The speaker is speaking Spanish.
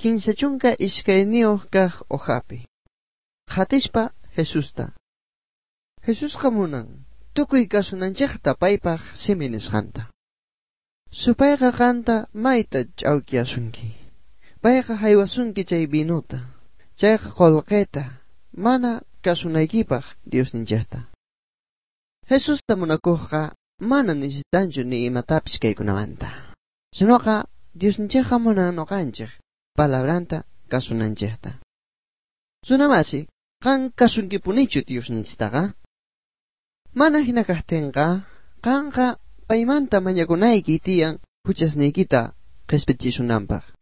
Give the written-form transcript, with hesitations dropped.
kinsachunka ishkayniyuq kaq uhapi. Qhatishpa Jesusta. Jesusqa munan tukuy kasunanchikta paypaq simi nisqanta. Supayqa qanta mayta ch'awkiyasunki. Payqa haywasunki chay binuta. Chayqa qolqeta mana kasunaykipaq Diosninchikta. Jesusta munakuqqa mana necesitanchu ni imatapis kaykunamanta. Sinuqa Diosninchikqa munan nuqanchik palabranta kasunanchikta. Runamasi, qan kasunkipunichu Diosninchiktaqa? Mana hina kaqtinqa, qanqa paymanta mañakunayki tiyan huchasniykita qhispichisunanpaq.